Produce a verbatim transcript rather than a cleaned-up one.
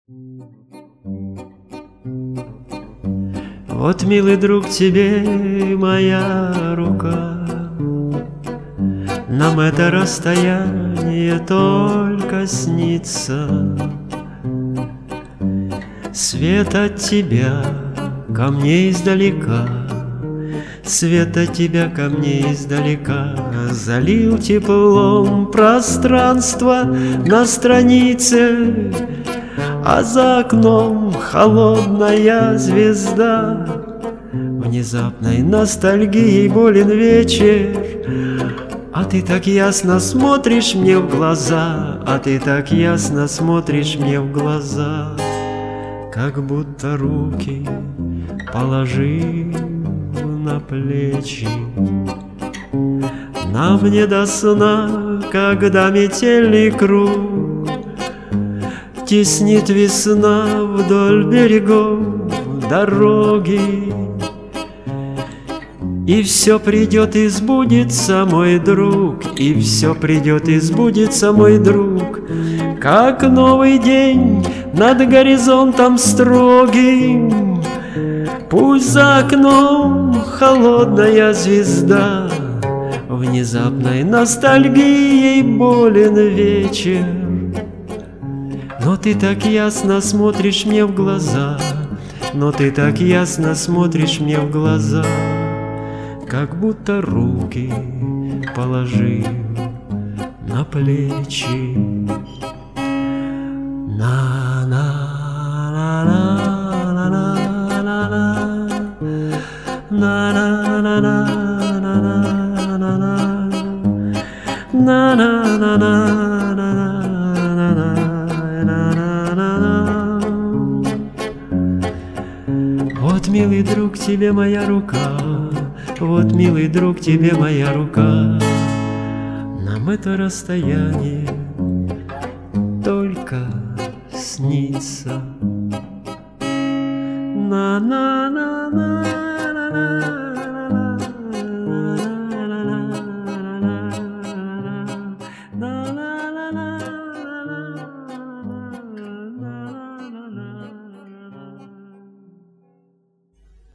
Вот, милый друг, тебе моя рука. Нам это расстояние только снится. Свет от тебя ко мне издалека, свет от тебя ко мне издалека залил теплом пространство на странице, а за окном холодная звезда. Внезапной ностальгией болен вечер, а ты так ясно смотришь мне в глаза, а ты так ясно смотришь мне в глаза, как будто руки положив на плечи. Нам не до сна, когда метельный круг теснит весна вдоль берегов дороги. И все придет и сбудется, мой друг, и все придет и сбудется, мой друг, как новый день над горизонтом строгим. Пусть за окном холодная звезда, внезапной ностальгией болен вечер. Но ты так ясно смотришь мне в глаза, но ты так ясно смотришь мне в глаза, как будто руки положив на плечи. На на на на на на на на на на на. Вот, милый друг, тебе моя рука, вот, милый друг, тебе моя рука. Нам это расстояние только снится. На на